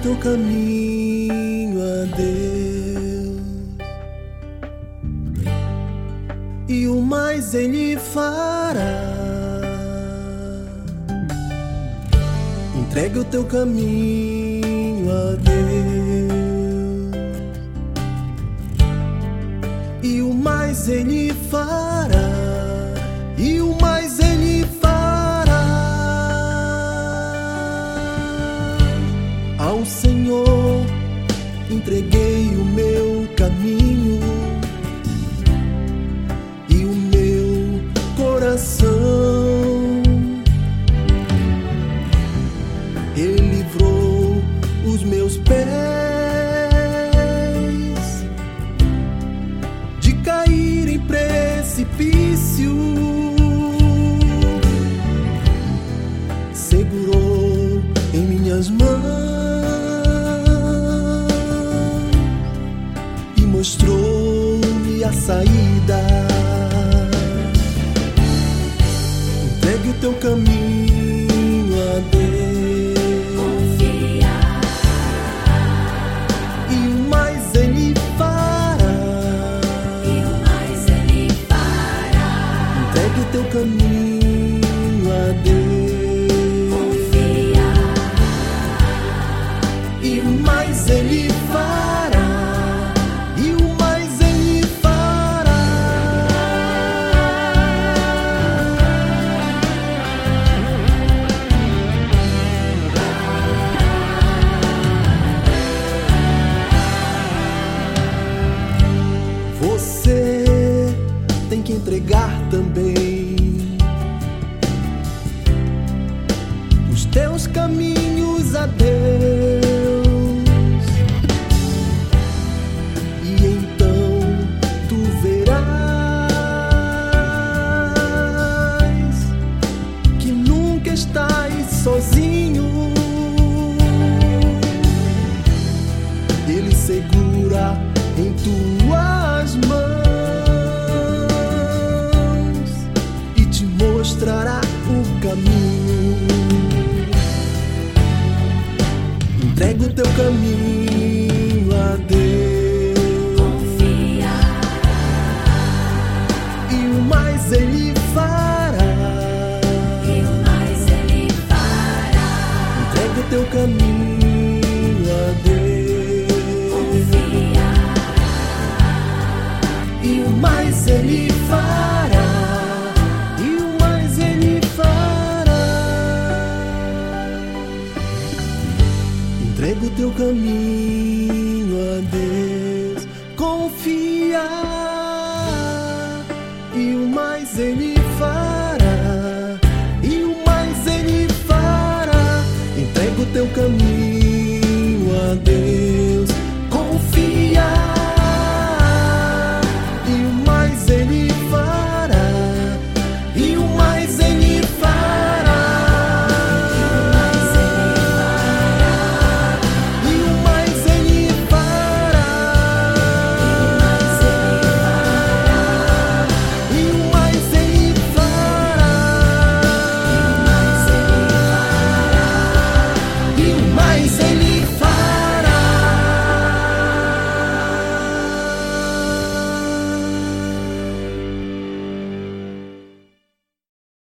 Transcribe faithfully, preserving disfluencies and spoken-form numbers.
teu caminho a Deus, e o mais Ele fará. Entregue o teu caminho a Deus, e o mais Ele fará, e o mais Ele fará. Ao Senhor entreguei o meu caminho e o meu coração. Ele livrou os meus pés de cair em precipício, segurou em minhas mãos e mostrou-me a saída. Entregue o teu caminho a Deus, teu caminho a Deus, confia, e o mais Ele fará, e o mais Ele fará. Você tem que entregar também os teus caminhos a Deus, e então tu verás que nunca estás sozinho. Ele segura em tuas mãos e te mostrará o caminho. Entrega o teu caminho a Deus, confia, e o mais Ele fará, e o mais Ele fará. Entrega o teu caminho a Deus, confia, e o mais Ele fará, e o mais Ele fará. Entrega o teu caminho a Deus, confia, e o mais Ele fará.